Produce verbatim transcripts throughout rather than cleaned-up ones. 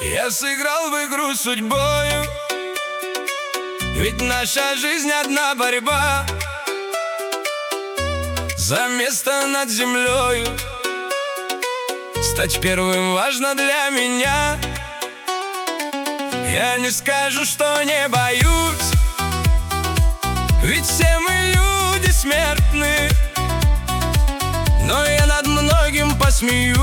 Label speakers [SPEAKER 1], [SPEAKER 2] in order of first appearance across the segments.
[SPEAKER 1] Я сыграл в игру судьбою, ведь наша жизнь одна борьба за место над землею. Стать первым важно для меня. Я не скажу, что не боюсь, ведь все мы люди смертны. Но я над многим посмеюсь,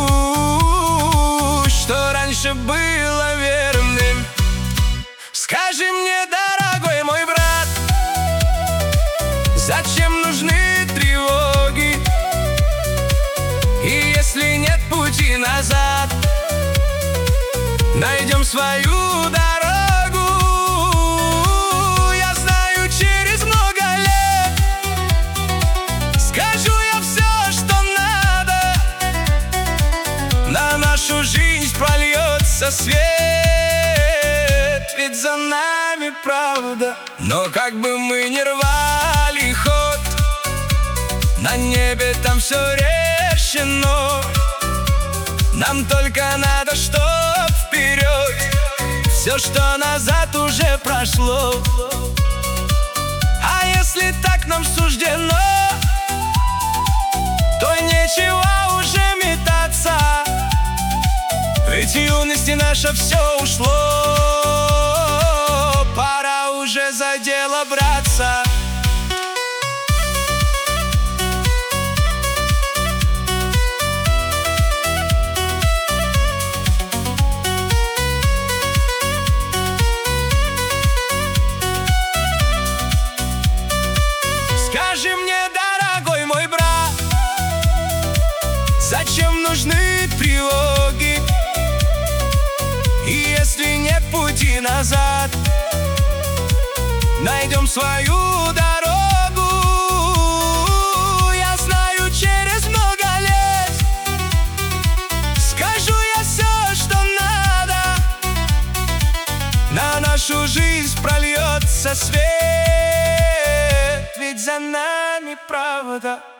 [SPEAKER 1] что раньше было верным. Скажи мне, дорогой мой брат, зачем нужны тревоги? И если нет пути назад, найдем свою дорогу. Я знаю, через много лет скажу я все, что надо. На нашу жизнь прольется свет, ведь за нами правда. Но как бы мы ни рвали ход, на небе там все решено. Нам только надо, чтоб вперед, все, что назад, уже прошло. А если так нам суждено, то нечего уже метаться, ведь юности наша все ушло. Пора уже за дело браться. Скажи мне, дорогой мой брат, зачем нужны тревоги? И если нет пути назад, найдем свою дорогу. Я знаю, через много лет скажу я все, что надо. На нашу жизнь прольется свет, ведь за нами правда.